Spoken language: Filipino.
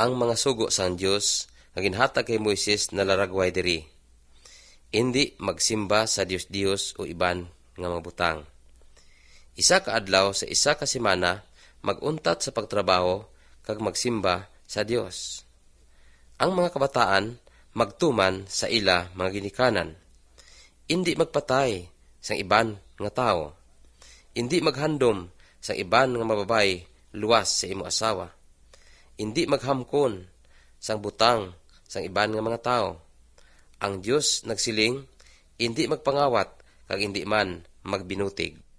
ang mga sugo sang Dios nga ginhatag kay Moises nalaragway diri. Indi magsimba sa Dios o iban nga mga butang. Isa ka adlaw sa isa ka semana maguntat sa pagtrabaho kag magsimba sa Dios. Ang mga kabataan magtuman sa ila mga ginikanan. Indi magpatay sang iban nga tao. Indi maghandom sang iban nga mababay luwas sa imo asawa. Indi maghamkon sang butang sang iban nga mga tao. Ang Dios nagsiling, indi magpangawat kag indi man magbinutig.